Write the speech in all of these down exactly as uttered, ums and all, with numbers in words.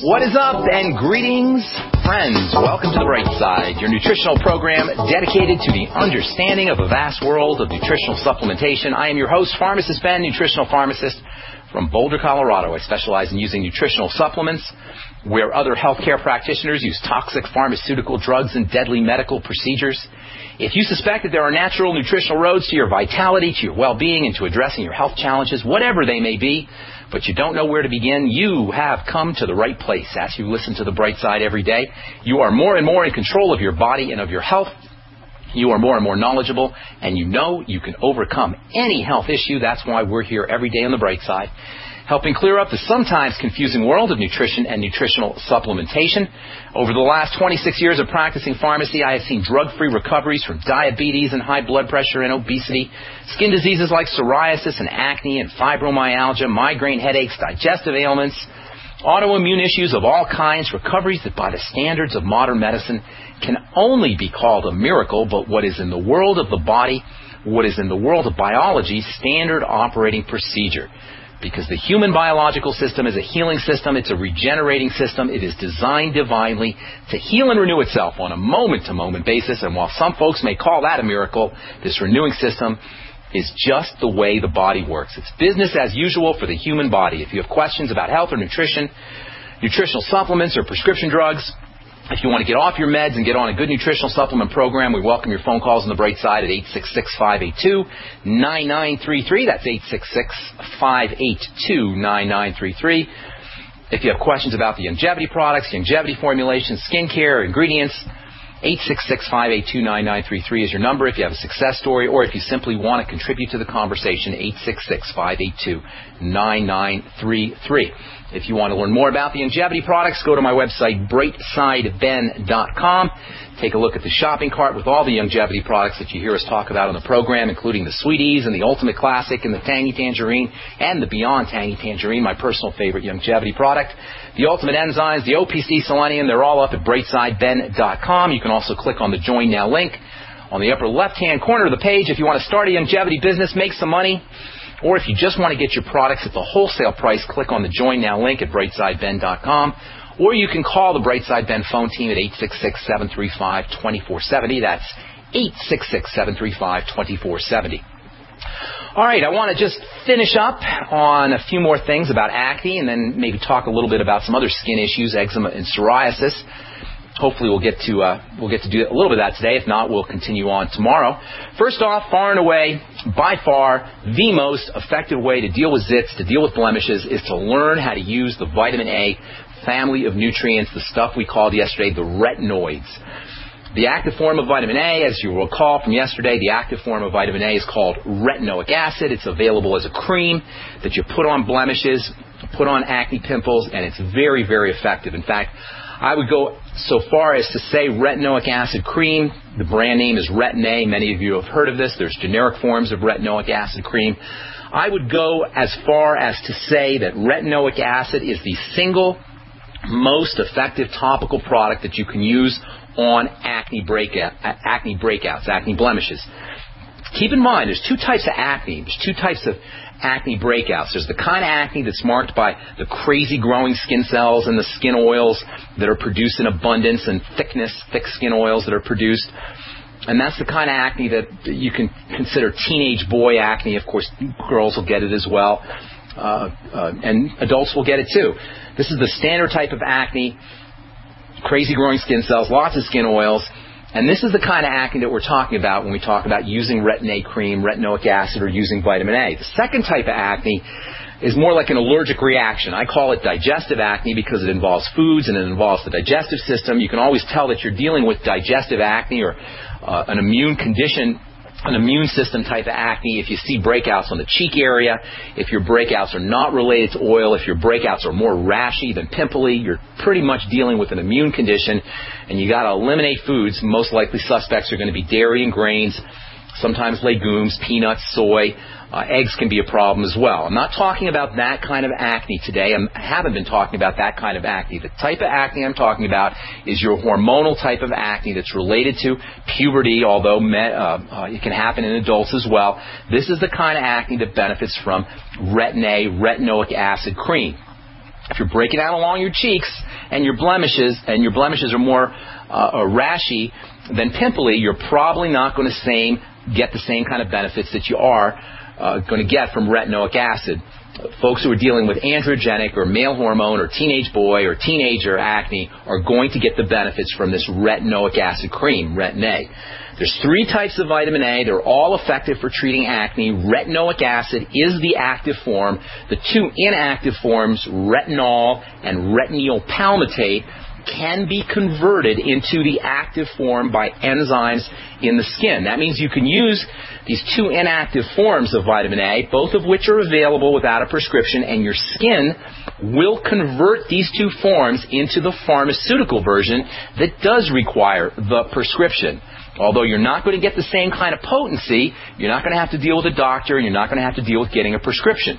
What is up, and greetings, friends. Welcome to The Bright Side, your nutritional program dedicated to the understanding of a vast world of nutritional supplementation. I am your host, Pharmacist Ben, nutritional pharmacist from Boulder, Colorado. I specialize in using nutritional supplements where other healthcare practitioners use toxic pharmaceutical drugs and deadly medical procedures. If you suspect that there are natural nutritional roads to your vitality, to your well-being, and to addressing your health challenges, whatever they may be, but you don't know where to begin, you have come to the right place. As you listen to The Bright Side every day, you are more and more in control of your body and of your health. You are more and more knowledgeable, and you know you can overcome any health issue. That's why we're here every day on The Bright Side, helping clear up the sometimes confusing world of nutrition and nutritional supplementation. Over the last twenty-six years of practicing pharmacy, I have seen drug-free recoveries from diabetes and high blood pressure and obesity, skin diseases like psoriasis and acne and fibromyalgia, migraine headaches, digestive ailments, autoimmune issues of all kinds, recoveries that by the standards of modern medicine can only be called a miracle, but what is in the world of the body, what is in the world of biology, standard operating procedure. Because the human biological system is a healing system, it's a regenerating system, it is designed divinely to heal and renew itself on a moment-to-moment basis, and while some folks may call that a miracle, this renewing system is just the way the body works. It's business as usual for the human body. If you have questions about health or nutrition, nutritional supplements or prescription drugs, if you want to get off your meds and get on a good nutritional supplement program, we welcome your phone calls on The Bright Side at eight six six, five eight two, nine nine three three. That's eight six six, five eight two, nine nine three three. If you have questions about the longevity products, longevity formulations, skincare, ingredients, eight six six, five eight two, nine nine three three is your number. If you have a success story or if you simply want to contribute to the conversation, eight six six, five eight two, nine nine three three. If you want to learn more about the longevity products, go to my website, bright side ben dot com. Take a look at the shopping cart with all the longevity products that you hear us talk about on the program, including the Sweeties and the Ultimate Classic and the Tangy Tangerine and the Beyond Tangy Tangerine, my personal favorite longevity product. The Ultimate Enzymes, the O P C Selenium, they're all up at bright side ben dot com. You can also click on the Join Now link on the upper left-hand corner of the page if you want to start a longevity business, make some money. Or if you just want to get your products at the wholesale price, click on the Join Now link at bright side ben dot com. Or you can call the Bright Side Ben phone team at eight six six, seven three five, two four seven zero. That's eight six six, seven three five, two four seven zero. All right, I want to just finish up on a few more things about acne and then maybe talk a little bit about some other skin issues, eczema and psoriasis. Hopefully we'll get to uh, we'll get to do a little bit of that today. If not, we'll continue on tomorrow. First off, far and away, by far, the most effective way to deal with zits, to deal with blemishes, is to learn how to use the vitamin A family of nutrients, the stuff we called yesterday the retinoids. The active form of vitamin A, as you will recall from yesterday, the active form of vitamin A is called retinoic acid. It's available as a cream that you put on blemishes, put on acne pimples, and it's very, very effective. In fact, I would go so far as to say retinoic acid cream. The brand name is Retin-A. Many of you have heard of this. There's generic forms of retinoic acid cream. I would go as far as to say that retinoic acid is the single most effective topical product that you can use on acne breakout, acne breakouts, acne blemishes. Keep in mind, there's two types of acne. There's two types of acne breakouts. There's the kind of acne that's marked by the crazy growing skin cells and the skin oils that are produced in abundance and thickness, thick skin oils that are produced. And that's the kind of acne that you can consider teenage boy acne. Of course, girls will get it as well. Uh, uh, and adults will get it too. This is the standard type of acne, crazy growing skin cells, lots of skin oils. And this is the kind of acne that we're talking about when we talk about using Retin-A cream, retinoic acid, or using vitamin A. The second type of acne is more like an allergic reaction. I call it digestive acne because it involves foods and it involves the digestive system. You can always tell that you're dealing with digestive acne or uh, an immune condition, an immune system type of acne if you see breakouts on the cheek area, if your breakouts are not related to oil, if your breakouts are more rashy than pimply, you're pretty much dealing with an immune condition, and you got to eliminate foods. Most likely suspects are going to be dairy and grains, sometimes legumes, peanuts, soy. Uh, eggs can be a problem as well. I'm not talking about that kind of acne today. I'm, I haven't been talking about that kind of acne. The type of acne I'm talking about is your hormonal type of acne that's related to puberty, although me, uh, uh, it can happen in adults as well. This is the kind of acne that benefits from Retin-A, retinoic acid cream. If you're breaking out along your cheeks and your blemishes, and your blemishes are more uh, rashy than pimply, you're probably not going to same, get the same kind of benefits that you are uh, going to get from retinoic acid. Folks who are dealing with androgenic or male hormone or teenage boy or teenager acne are going to get the benefits from this retinoic acid cream, Retin-A. There's three types of vitamin A. They're all effective for treating acne. Retinoic acid is the active form. The two inactive forms, retinol and retinol palmitate, can be converted into the active form by enzymes in the skin. That means you can use these two inactive forms of vitamin A, both of which are available without a prescription, and your skin will convert these two forms into the pharmaceutical version that does require the prescription. Although you're not going to get the same kind of potency, you're not going to have to deal with a doctor, and you're not going to have to deal with getting a prescription.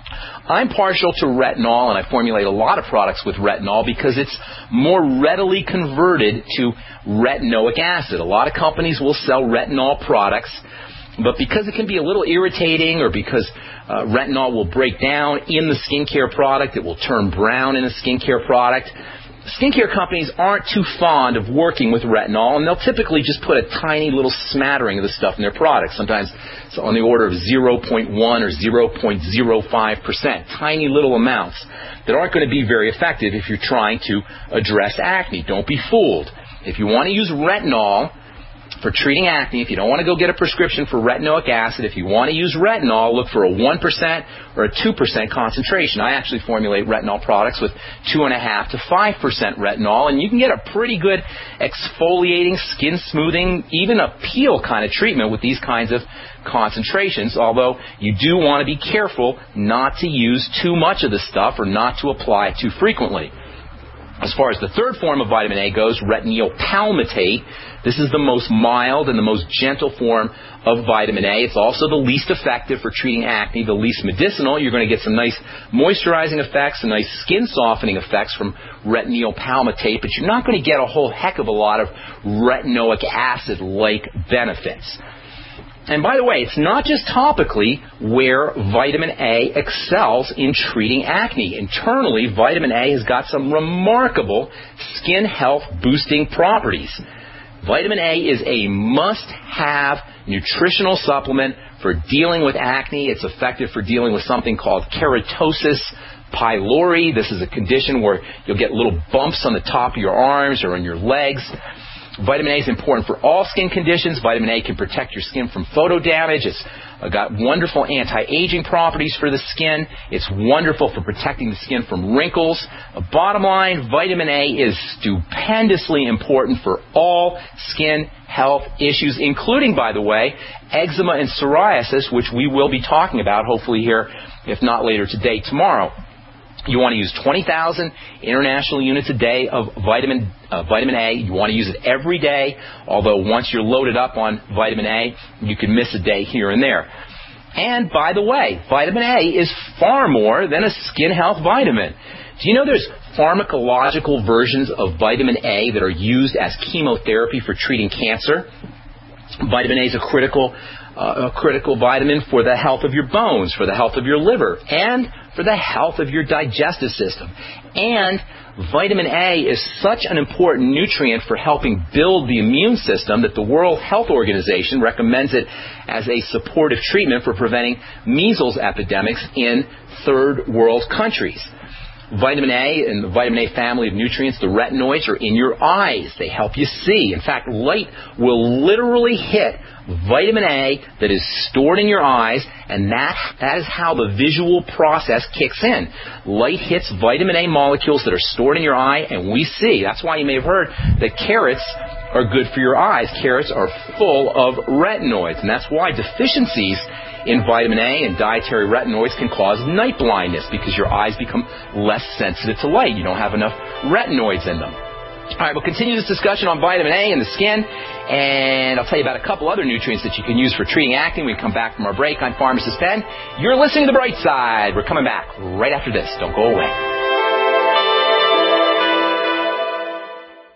I'm partial to retinol, and I formulate a lot of products with retinol because it's more readily converted to retinoic acid. A lot of companies will sell retinol products, but because it can be a little irritating, or because uh, retinol will break down in the skincare product, it will turn brown in a skincare product, skincare companies aren't too fond of working with retinol, and they'll typically just put a tiny little smattering of the stuff in their products. Sometimes it's on the order of zero point one or zero point zero five percent, tiny little amounts that aren't going to be very effective if you're trying to address acne. Don't be fooled. If you want to use retinol for treating acne, if you don't want to go get a prescription for retinoic acid, if you want to use retinol, look for a one percent or a two percent concentration. I actually formulate retinol products with two point five to five percent retinol, and you can get a pretty good exfoliating, skin smoothing, even a peel kind of treatment with these kinds of concentrations, although you do want to be careful not to use too much of the stuff or not to apply too frequently. As far as the third form of vitamin A goes, retinol palmitate, this is the most mild and the most gentle form of vitamin A. It's also the least effective for treating acne, the least medicinal. You're going to get some nice moisturizing effects, some nice skin softening effects from retinol palmitate, but you're not going to get a whole heck of a lot of retinoic acid-like benefits. And by the way, it's not just topically where vitamin A excels in treating acne. Internally, vitamin A has got some remarkable skin health boosting properties. Vitamin A is a must-have nutritional supplement for dealing with acne. It's effective for dealing with something called keratosis pylori. This is a condition where you'll get little bumps on the top of your arms or on your legs. Vitamin A is important for all skin conditions. Vitamin A can protect your skin from photo damage. It's got wonderful anti-aging properties for the skin. It's wonderful for protecting the skin from wrinkles. Bottom line, vitamin A is stupendously important for all skin health issues, including, by the way, eczema and psoriasis, which we will be talking about hopefully here, if not later today, tomorrow. You want to use twenty thousand international units a day of vitamin uh, vitamin A. You want to use it every day, although once you're loaded up on vitamin A, you can miss a day here and there. And by the way, vitamin A is far more than a skin health vitamin. Do you know there's pharmacological versions of vitamin A that are used as chemotherapy for treating cancer? Vitamin A is a critical, uh, a critical vitamin for the health of your bones, for the health of your liver, and for the health of your digestive system. And vitamin A is such an important nutrient for helping build the immune system that the World Health Organization recommends it as a supportive treatment for preventing measles epidemics in third world countries. Vitamin A and the vitamin A family of nutrients, the retinoids, are in your eyes. They help you see. In fact, light will literally hit vitamin A that is stored in your eyes, and that, that is how the visual process kicks in. Light hits vitamin A molecules that are stored in your eye, and we see. That's why you may have heard that carrots are good for your eyes. Carrots are full of retinoids, and that's why deficiencies in vitamin A and dietary retinoids can cause night blindness, because your eyes become less sensitive to light. You don't have enough retinoids in them. All right, we'll continue this discussion on vitamin A and the skin, and I'll tell you about a couple other nutrients that you can use for treating acne when we come back from our break. I'm Pharmacist Ben. You're listening to The Bright Side. We're coming back right after this. Don't go away.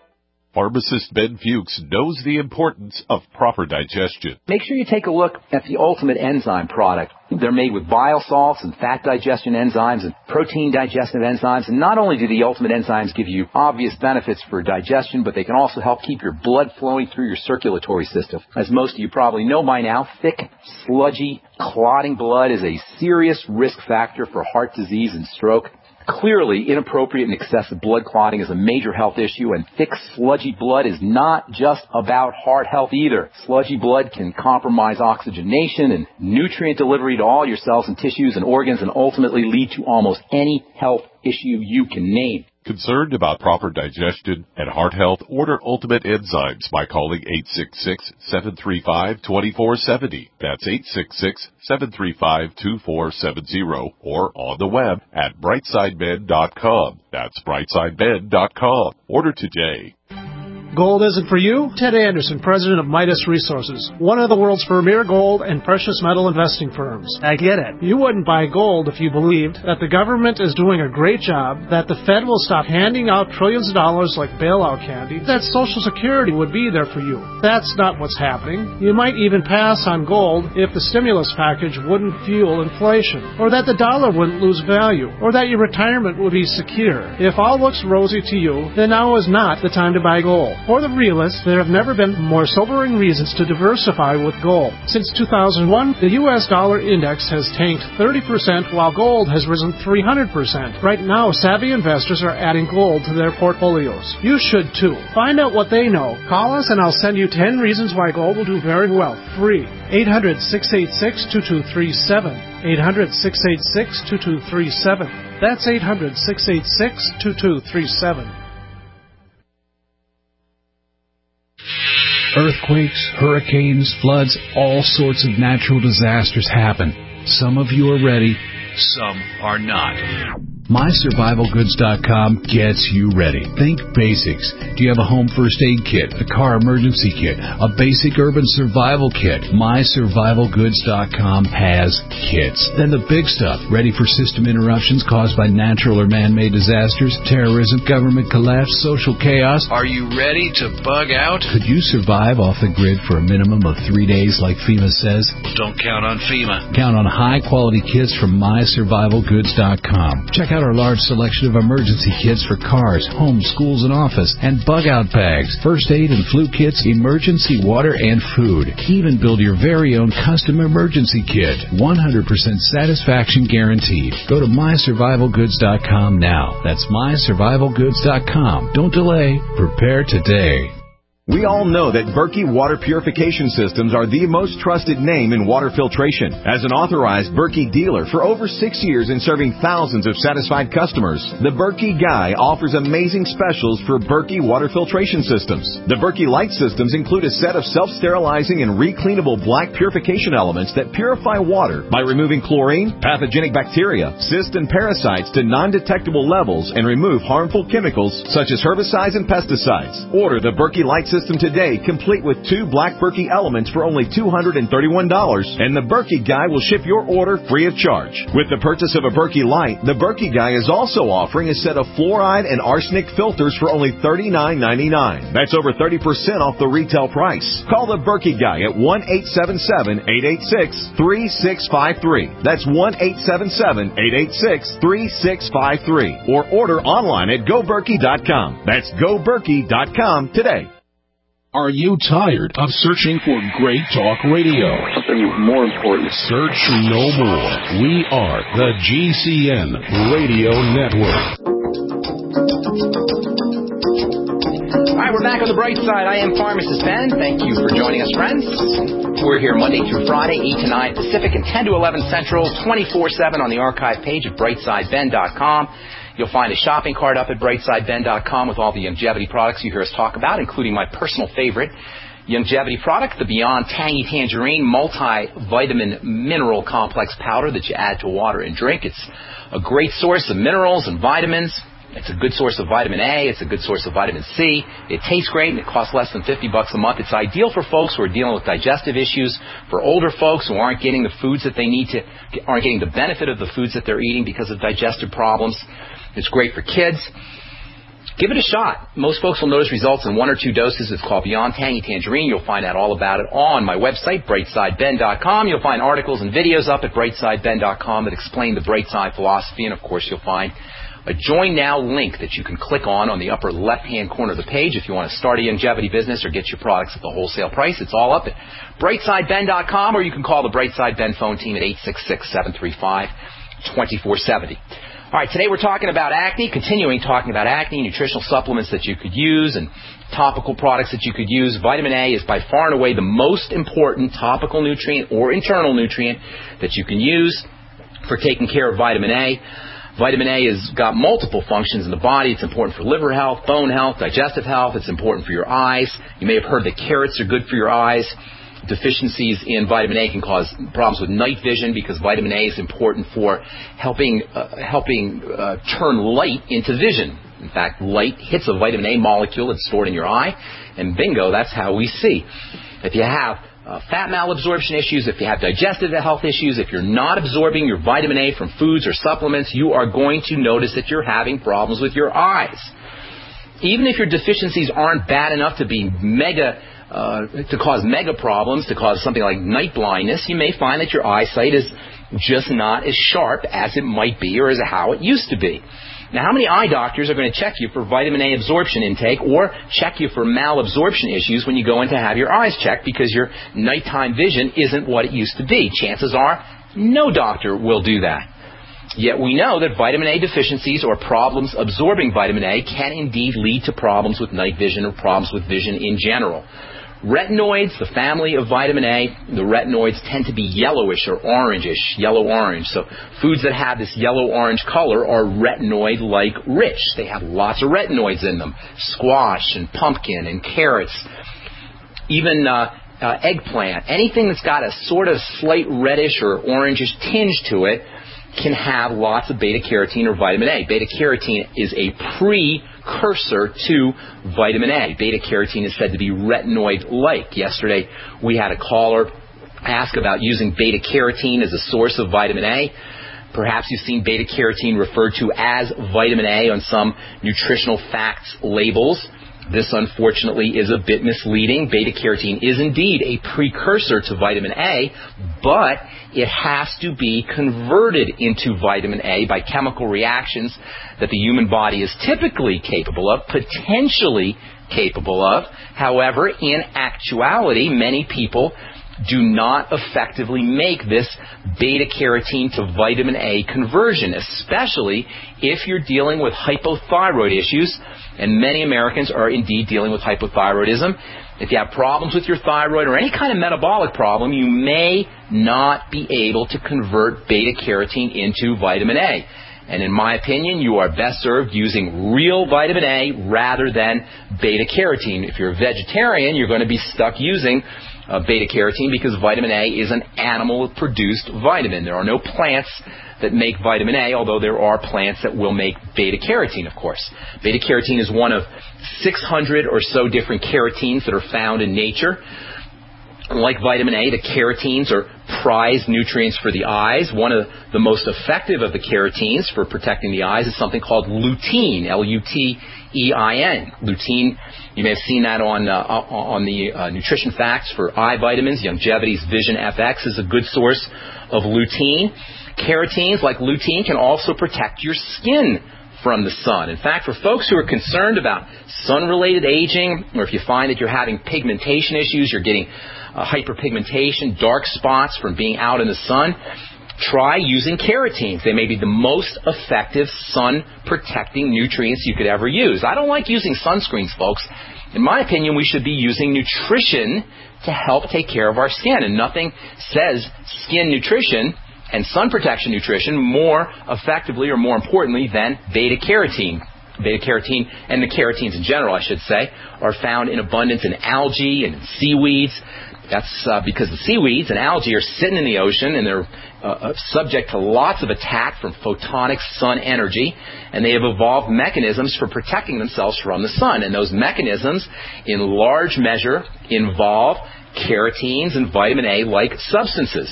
Pharmacist Ben Fuchs knows the importance of proper digestion. Make sure you take a look at the Ultimate Enzyme product. They're made with bile salts and fat digestion enzymes and protein digestive enzymes. And not only do the Ultimate Enzymes give you obvious benefits for digestion, but they can also help keep your blood flowing through your circulatory system. As most of you probably know by now, thick, sludgy, clotting blood is a serious risk factor for heart disease and stroke. Clearly, inappropriate and excessive blood clotting is a major health issue, and thick, sludgy blood is not just about heart health either. Sludgy blood can compromise oxygenation and nutrient delivery to all your cells and tissues and organs and ultimately lead to almost any health issue you can name. Concerned about proper digestion and heart health? Order Ultimate Enzymes by calling eight six six, seven three five, two four seven zero. That's eight six six, seven three five, two four seven zero or on the web at brightside med dot com. That's brightside med dot com. Order today. Gold isn't for you? Ted Anderson, president of Midas Resources, one of the world's premier gold and precious metal investing firms. I get it. You wouldn't buy gold if you believed that the government is doing a great job, that the Fed will stop handing out trillions of dollars like bailout candy, that Social Security would be there for you. That's not what's happening. You might even pass on gold if the stimulus package wouldn't fuel inflation, or that the dollar wouldn't lose value, or that your retirement would be secure. If all looks rosy to you, then now is not the time to buy gold. For the realists, there have never been more sobering reasons to diversify with gold. Since two thousand one, the U S dollar index has tanked thirty percent while gold has risen three hundred percent. Right now, savvy investors are adding gold to their portfolios. You should too. Find out what they know. Call us and I'll send you ten reasons why gold will do very well. Free. eight hundred, six eight six, two two three seven. eight hundred, six eight six, two two three seven. That's eight hundred, six eight six, two two three seven. Earthquakes, hurricanes, floods, all sorts of natural disasters happen. Some of you are ready, some are not. my survival goods dot com gets you ready. Think basics. Do you have a home first aid kit, a car emergency kit, a basic urban survival kit? my survival goods dot com has kits. Then the big stuff, ready for system interruptions caused by natural or man-made disasters, terrorism, government collapse, social chaos. Are you ready to bug out? Could you survive off the grid for a minimum of three days like FEMA says? Don't count on FEMA. Count on high-quality kits from my survival goods dot com. Check out our large selection of emergency kits for cars, homes, schools, and office, and bug-out bags, first aid and flu kits, emergency water, and food. Even build your very own custom emergency kit. one hundred percent satisfaction guaranteed. Go to my survival goods dot com now. That's my survival goods dot com. Don't delay. Prepare today. We all know that Berkey Water Purification Systems are the most trusted name in water filtration. As an authorized Berkey dealer for over six years and serving thousands of satisfied customers, the Berkey Guy offers amazing specials for Berkey Water Filtration Systems. The Berkey Light Systems include a set of self-sterilizing and recleanable black purification elements that purify water by removing chlorine, pathogenic bacteria, cysts, and parasites to non-detectable levels and remove harmful chemicals such as herbicides and pesticides. Order the Berkey Light System today, complete with two black Berkey elements for only two hundred thirty-one dollars, and the Berkey Guy will ship your order free of charge. With the purchase of a Berkey Light, the Berkey Guy is also offering a set of fluoride and arsenic filters for only thirty-nine ninety-nine. That's over thirty percent off the retail price. Call the Berkey Guy at one eight seven seven, eight eight six, three six five three. That's one eight seven seven, eight eight six, three six five three. Or order online at go berkey dot com. That's go berkey dot com today. Are you tired of searching for great talk radio? Something more important. Search no more. We are the G C N Radio Network. All right, we're back on the bright side. I am Pharmacist Ben. Thank you for joining us, friends. We're here Monday through Friday, eight to nine Pacific and ten to eleven Central, twenty-four seven on the archive page at brightside ben dot com. You'll find a shopping cart up at brightside ben dot com with all the longevity products you hear us talk about, including my personal favorite longevity product, the Beyond Tangy Tangerine multivitamin mineral complex powder that you add to water and drink. It's a great source of minerals and vitamins. It's a good source of vitamin A. It's a good source of vitamin C. It tastes great, and it costs less than fifty bucks a month. It's ideal for folks who are dealing with digestive issues, for older folks who aren't getting the foods that they need to, aren't getting the benefit of the foods that they're eating because of digestive problems. It's great for kids. give it a shot. Most folks will notice results in one or two doses. It's called Beyond Tangy Tangerine. You'll find out all about it on my website, brightside ben dot com. You'll find articles and videos up at brightside ben dot com that explain the Brightside philosophy. And, of course, you'll find a Join Now link that you can click on on the upper left-hand corner of the page if you want to start a longevity business or get your products at the wholesale price. It's all up at brightside ben dot com, or you can call the Brightside Ben phone team at eight six six, seven three five, two four seven zero. All right, today we're talking about acne, continuing talking about acne, nutritional supplements that you could use, and topical products that you could use. Vitamin A is by far and away the most important topical nutrient or internal nutrient that you can use for taking care of vitamin A. Vitamin A has got multiple functions in the body. It's important for liver health, bone health, digestive health. It's important for your eyes. You may have heard that carrots are good for your eyes. Deficiencies in vitamin A can cause problems with night vision because vitamin A is important for helping uh, helping uh, turn light into vision. In fact, light hits a vitamin A molecule that's stored in your eye, and bingo, that's how we see. If you have Uh, fat malabsorption issues, if you have digestive health issues, if you're not absorbing your vitamin A from foods or supplements, you are going to notice that you're having problems with your eyes. Even if your deficiencies aren't bad enough to be mega, uh, to cause mega problems, to cause something like night blindness, you may find that your eyesight is just not as sharp as it might be or as how it used to be. Now, how many eye doctors are going to check you for vitamin A absorption intake or check you for malabsorption issues when you go in to have your eyes checked because your nighttime vision isn't what it used to be? Chances are no doctor will do that. Yet we know that vitamin A deficiencies or problems absorbing vitamin A can indeed lead to problems with night vision or problems with vision in general. Retinoids, the family of vitamin A, the retinoids tend to be yellowish or orangish, yellow-orange. So foods that have this yellow-orange color are retinoid-like rich. They have lots of retinoids in them. Squash and pumpkin and carrots, even uh, uh, eggplant. Anything that's got a sort of slight reddish or orangish tinge to it can have lots of beta-carotene or vitamin A. Beta-carotene is a precursor to vitamin A. Beta-carotene is said to be retinoid-like. Yesterday, we had a caller ask about using beta-carotene as a source of vitamin A. Perhaps you've seen beta-carotene referred to as vitamin A on some nutritional facts labels. This, unfortunately, is a bit misleading. Beta-carotene is indeed a precursor to vitamin A, but it has to be converted into vitamin A by chemical reactions that the human body is typically capable of, potentially capable of. However, in actuality, many people do not effectively make this beta-carotene to vitamin A conversion, especially if you're dealing with hypothyroid issues, and many Americans are indeed dealing with hypothyroidism. If you have problems with your thyroid or any kind of metabolic problem, you may not be able to convert beta-carotene into vitamin A. And in my opinion, you are best served using real vitamin A rather than beta-carotene. If you're a vegetarian, you're going to be stuck using uh, beta-carotene because vitamin A is an animal-produced vitamin. There are no plants that make vitamin A, although there are plants that will make beta-carotene, of course. Beta-carotene is one of six hundred or so different carotenes that are found in nature. Like vitamin A, the carotenes are prized nutrients for the eyes. One of the most effective of the carotenes for protecting the eyes is something called lutein, L U T E I N. Lutein, you may have seen that on uh, on the uh, nutrition facts for eye vitamins. Longevity's Vision F X is a good source of lutein. Carotenes, like lutein, can also protect your skin from the sun. In fact, for folks who are concerned about sun-related aging, or if you find that you're having pigmentation issues, you're getting uh, hyperpigmentation, dark spots from being out in the sun, try using carotenes. They may be the most effective sun-protecting nutrients you could ever use. I don't like using sunscreens, folks. In my opinion, we should be using nutrition to help take care of our skin, and nothing says skin nutrition and sun protection nutrition more effectively or more importantly than beta-carotene. Beta-carotene and the carotenes in general, I should say, are found in abundance in algae and in seaweeds. That's uh, because the seaweeds and algae are sitting in the ocean and they're uh, subject to lots of attack from photonic sun energy, and they have evolved mechanisms for protecting themselves from the sun. And those mechanisms, in large measure, involve carotenes and vitamin A-like substances.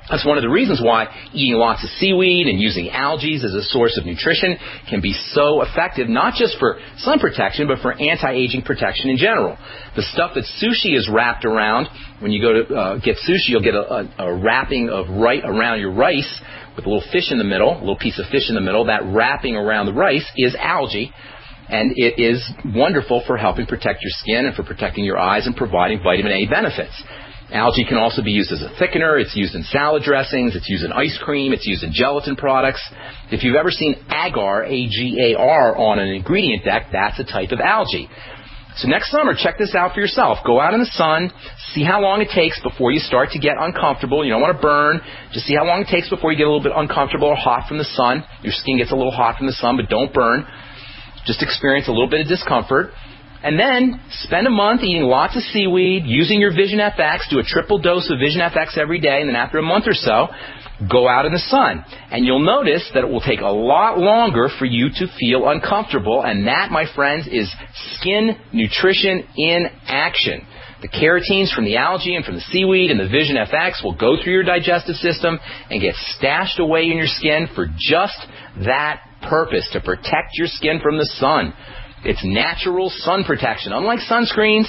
That's one of the reasons why eating lots of seaweed and using algae as a source of nutrition can be so effective, not just for sun protection, but for anti-aging protection in general. The stuff that sushi is wrapped around, when you go to uh, get sushi, you'll get a, a, a wrapping of right around your rice with a little fish in the middle, a little piece of fish in the middle. That wrapping around the rice is algae, and it is wonderful for helping protect your skin and for protecting your eyes and providing vitamin A benefits. Algae can also be used as a thickener. It's used in salad dressings. It's used in ice cream. It's used in gelatin products. If you've ever seen agar, A G A R, on an ingredient deck, that's a type of algae. So next summer, check this out for yourself. Go out in the sun. See how long it takes before you start to get uncomfortable. You don't want to burn. Just see how long it takes before you get a little bit uncomfortable or hot from the sun. Your skin gets a little hot from the sun, but don't burn. Just experience a little bit of discomfort. And then spend a month eating lots of seaweed, using your Vision F X. Do a triple dose of Vision F X every day, and then after a month or so, go out in the sun. And you'll notice that it will take a lot longer for you to feel uncomfortable, and that, my friends, is skin nutrition in action. The carotenes from the algae and from the seaweed and the Vision F X will go through your digestive system and get stashed away in your skin for just that purpose, to protect your skin from the sun. It's natural sun protection. Unlike sunscreens,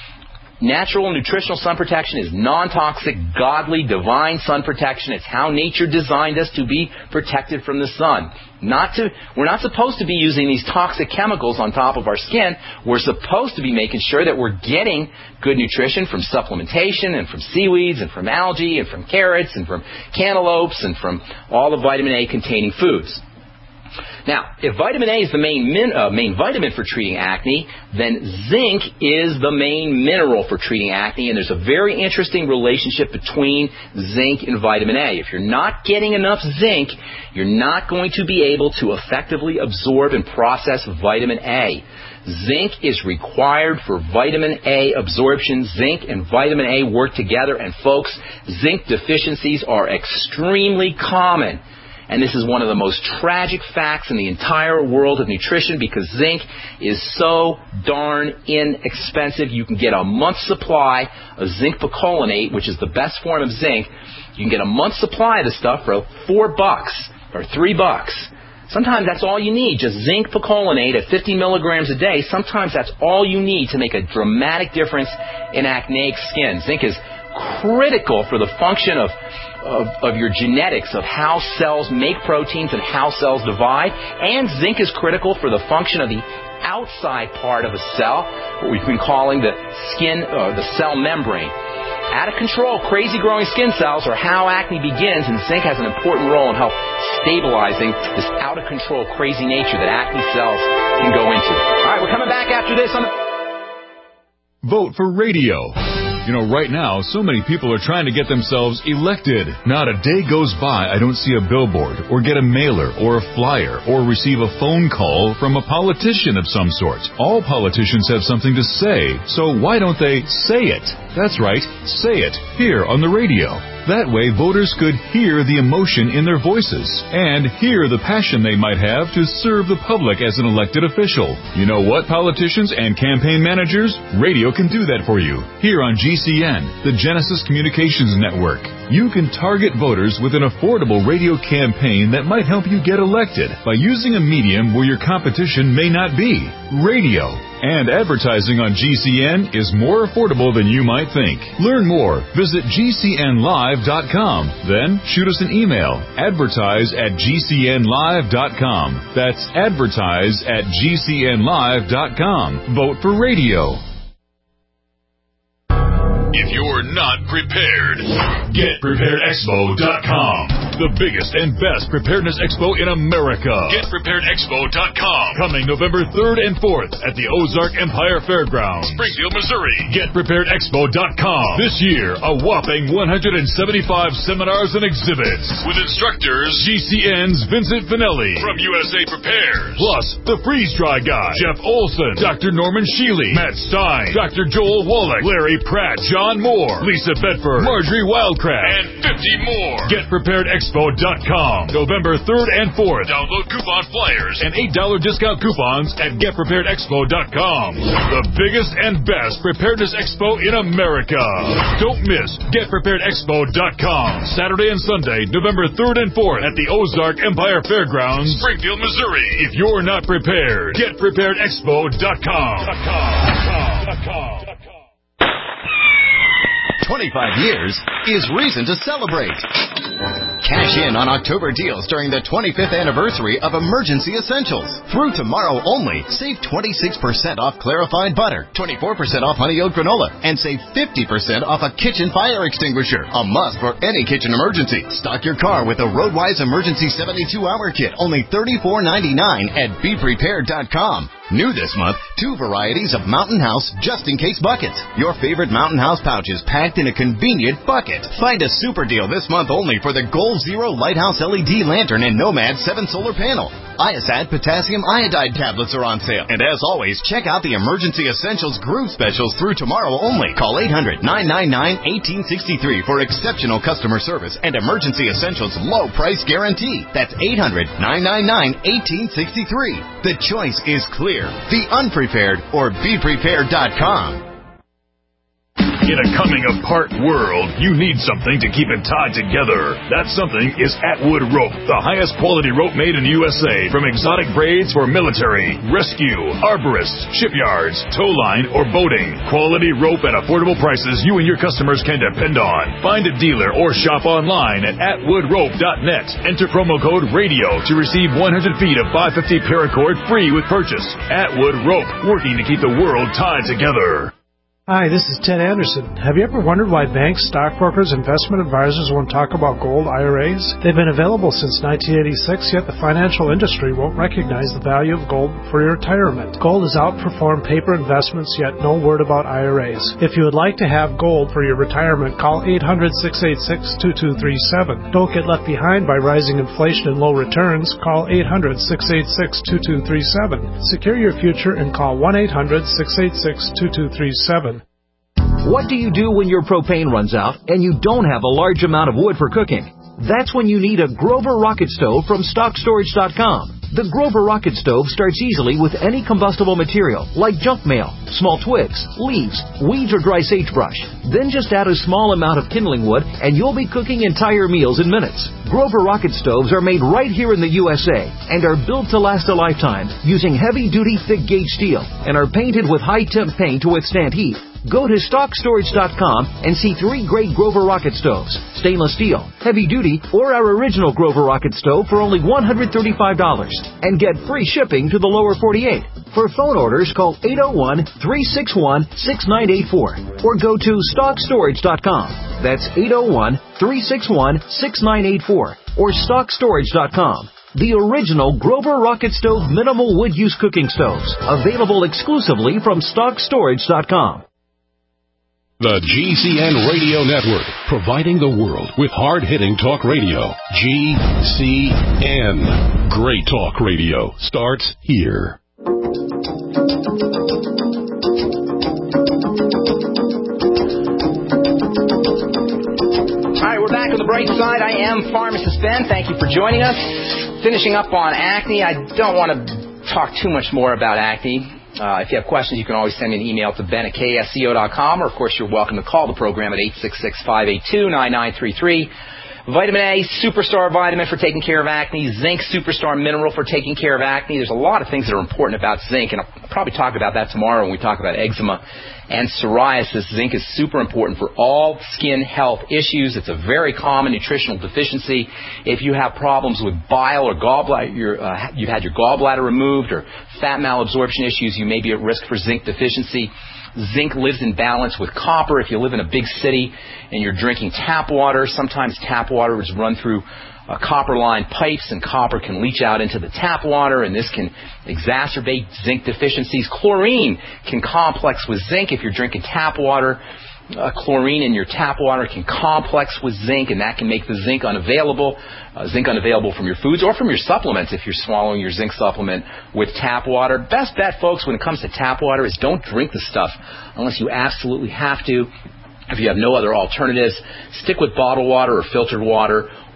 natural nutritional sun protection is non-toxic, godly, divine sun protection. It's how nature designed us to be protected from the sun. Not to, we're not supposed to be using these toxic chemicals on top of our skin. We're supposed to be making sure that we're getting good nutrition from supplementation and from seaweeds and from algae and from carrots and from cantaloupes and from all the vitamin A containing foods. Now, if vitamin A is the main min, uh, main vitamin for treating acne, then zinc is the main mineral for treating acne, and there's a very interesting relationship between zinc and vitamin A. If you're not getting enough zinc, you're not going to be able to effectively absorb and process vitamin A. Zinc is required for vitamin A absorption. Zinc and vitamin A work together, and folks, zinc deficiencies are extremely common. And this is one of the most tragic facts in the entire world of nutrition, because zinc is so darn inexpensive. You can get a month's supply of zinc picolinate, which is the best form of zinc. You can get a month's supply of this stuff for four bucks or three bucks. Sometimes that's all you need, just zinc picolinate at fifty milligrams a day. Sometimes that's all you need to make a dramatic difference in acneic skin. Zinc is critical for the function of Of, of your genetics, of how cells make proteins and how cells divide. And zinc is critical for the function of the outside part of a cell, what we've been calling the skin, or the cell membrane. Out of control, crazy growing skin cells are how acne begins, and zinc has an important role in help stabilizing this out of control, crazy nature that acne cells can go into. All right, we're coming back after this on the... Vote for radio. You know, right now, so many people are trying to get themselves elected. Not a day goes by I don't see a billboard or get a mailer or a flyer or receive a phone call from a politician of some sort. All politicians have something to say, so why don't they say it? That's right, say it here on the radio. That way, voters could hear the emotion in their voices and hear the passion they might have to serve the public as an elected official. You know what, politicians and campaign managers? Radio can do that for you. Here on G C N, the Genesis Communications Network, you can target voters with an affordable radio campaign that might help you get elected by using a medium where your competition may not be. Radio. And advertising on G C N is more affordable than you might think. Learn more. Visit G C N live dot com. Then shoot us an email. Advertise at G C N live dot com. That's advertise at G C N live dot com. Vote for radio. If you're not prepared, get prepared expo dot com. The biggest and best preparedness expo in America. get prepared expo dot com. Coming November third and fourth at the Ozark Empire Fairgrounds, Springfield, Missouri. get prepared expo dot com. This year, a whopping one hundred seventy-five seminars and exhibits with instructors G C N's Vincent Finelli from U S A Prepares, plus the Freeze Dry Guy, Jeff Olson, Doctor Norman Sheely, Matt Stein, Doctor Joel Wallach, Larry Pratt, John Moore, Lisa Bedford, Marjorie Wildcraft, and fifty more. Get Prepared Expo expo dot com. November third and fourth. Download coupon flyers and eight dollars discount coupons at get prepared expo dot com. The biggest and best preparedness expo in America. Don't miss get prepared expo dot com. Saturday and Sunday, November third and fourth at the Ozark Empire Fairgrounds, Springfield, Missouri. If you're not prepared, get prepared expo dot com. twenty-five years is reason to celebrate. Cash in on October deals during the twenty-fifth anniversary of Emergency Essentials. Through tomorrow only, save twenty-six percent off clarified butter, twenty-four percent off honey oat granola, and save fifty percent off a kitchen fire extinguisher. A must for any kitchen emergency. Stock your car with a Roadwise Emergency seventy-two hour kit, only thirty-four ninety-nine at be prepared dot com. New this month, two varieties of Mountain House just-in-case buckets. Your favorite Mountain House pouches packed in a convenient bucket. Find a super deal this month only for the Goal Zero Lighthouse L E D Lantern and Nomad seven Solar Panel. Iosat Potassium Iodide tablets are on sale. And as always, check out the Emergency Essentials group specials through tomorrow only. Call eight hundred, nine nine nine, one eight six three for exceptional customer service and Emergency Essentials low price guarantee. That's eight hundred, nine nine nine, one eight six three. The choice is clear. The Unprepared or be prepared dot com. In a coming-apart world, you need something to keep it tied together. That something is Atwood Rope, the highest quality rope made in the U S A. From exotic braids for military, rescue, arborists, shipyards, tow line, or boating. Quality rope at affordable prices you and your customers can depend on. Find a dealer or shop online at atwood rope dot net. Enter promo code RADIO to receive one hundred feet of five fifty paracord free with purchase. Atwood Rope, working to keep the world tied together. Hi, this is Ted Anderson. Have you ever wondered why banks, stockbrokers, investment advisors won't talk about gold I R As? They've been available since nineteen eighty-six, yet the financial industry won't recognize the value of gold for your retirement. Gold has outperformed paper investments, yet no word about I R As. If you would like to have gold for your retirement, call eight hundred, six eight six, two two three seven. Don't get left behind by rising inflation and low returns. Call eight hundred, six eight six, two two three seven. Secure your future and call one eight hundred, six eight six, two two three seven. What do you do when your propane runs out and you don't have a large amount of wood for cooking? That's when you need a Grover Rocket Stove from stock storage dot com. The Grover Rocket Stove starts easily with any combustible material, like junk mail, small twigs, leaves, weeds, or dry sagebrush. Then just add a small amount of kindling wood, and you'll be cooking entire meals in minutes. Grover Rocket Stoves are made right here in the U S A and are built to last a lifetime using heavy-duty, thick-gauge steel and are painted with high-temp paint to withstand heat. Go to stock storage dot com and see three great Grover Rocket Stoves, stainless steel, heavy duty, or our original Grover Rocket Stove for only one hundred thirty-five dollars and get free shipping to the lower forty-eight. For phone orders, call eight oh one, three six one, six nine eight four or go to stock storage dot com. That's eight oh one, three six one, six nine eight four or stock storage dot com. The original Grover Rocket Stove minimal wood use cooking stoves, available exclusively from stock storage dot com. The G C N Radio Network, providing the world with hard-hitting talk radio. G C N. Great talk radio starts here. All right, we're back on the bright side. I am Pharmacist Ben. Thank you for joining us. Finishing up on acne. I don't want to talk too much more about acne. Uh, if you have questions, you can always send me an email to ben at k s c o dot com, or, of course, you're welcome to call the program at eight six six, five eight two, nine nine three three. Vitamin A, Superstar Vitamin for taking care of acne. Zinc, Superstar Mineral for taking care of acne. There's a lot of things that are important about zinc, and I'll probably talk about that tomorrow when we talk about eczema and psoriasis. Zinc is super important for all skin health issues. It's a very common nutritional deficiency. If you have problems with bile or gallbladder, you're, uh, you've had your gallbladder removed, or fat malabsorption issues, you may be at risk for zinc deficiency. Zinc lives in balance with copper. If you live in a big city and you're drinking tap water, sometimes tap water is run through uh, copper-lined pipes, and copper can leach out into the tap water, and this can exacerbate zinc deficiencies. Chlorine can complex with zinc if you're drinking tap water. Uh, chlorine in your tap water can complex with zinc, and that can make the zinc unavailable. Uh, zinc unavailable from your foods or from your supplements if you're swallowing your zinc supplement with tap water. Best bet, folks, when it comes to tap water is don't drink the stuff unless you absolutely have to. If you have no other alternatives, stick with bottled water or filtered water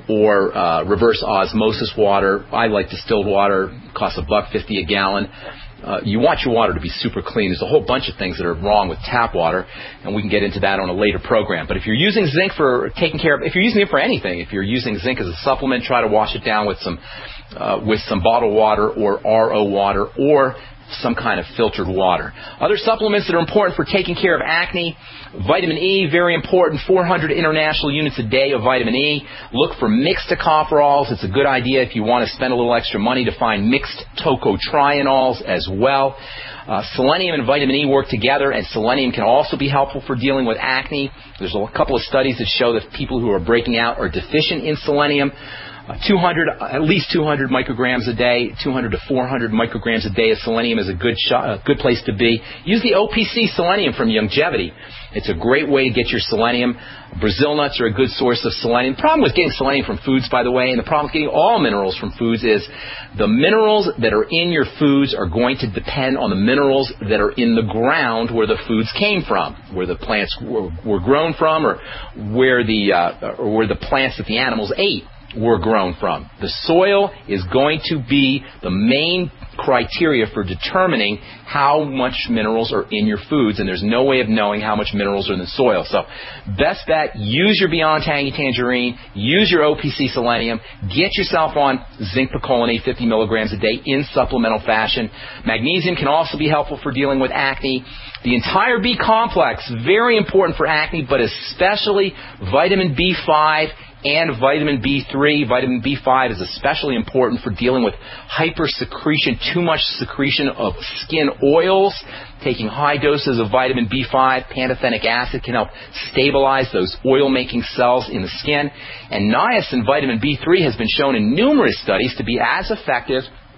or uh, reverse osmosis water. I like distilled water. It costs a buck fifty a gallon. Uh, you want your water to be super clean. There's a whole bunch of things that are wrong with tap water, and we can get into that on a later program. But if you're using zinc for taking care of, if you're using it for anything, if you're using zinc as a supplement, try to wash it down with some uh, with some bottled water or R O water or some kind of filtered water. Other supplements that are important for taking care of acne: vitamin E, very important, four hundred international units a day of vitamin E. Look for mixed tocopherols. It's a good idea if you want to spend a little extra money to find mixed tocotrienols as well. Uh, selenium and vitamin E work together, and selenium can also be helpful for dealing with acne. There's a couple of studies that show that people who are breaking out are deficient in selenium. Uh, two hundred, at least two hundred micrograms a day, two hundred to four hundred micrograms a day of selenium is a good shot, a good place to be. Use the O P C selenium from Youngevity. It's a great way to get your selenium. Brazil nuts are a good source of selenium. The problem with getting selenium from foods, by the way, and the problem with getting all minerals from foods is the minerals that are in your foods are going to depend on the minerals that are in the ground where the foods came from, where the plants were, were grown from, or where the uh, or where the plants that the animals ate were grown from. The soil is going to be the main criteria for determining how much minerals are in your foods, and there's no way of knowing how much minerals are in the soil. So best bet, use your Beyond Tangy Tangerine, use your O P C Selenium, get yourself on zinc picolinate, fifty milligrams a day in supplemental fashion. Magnesium can also be helpful for dealing with acne. The entire B complex, very important for acne, but especially vitamin B five and vitamin B three. Vitamin B five is especially important for dealing with hypersecretion, too much secretion of skin oils. Taking high doses of vitamin B five, pantothenic acid, can help stabilize those oil-making cells in the skin. And niacin vitamin B three has been shown in numerous studies to be as effective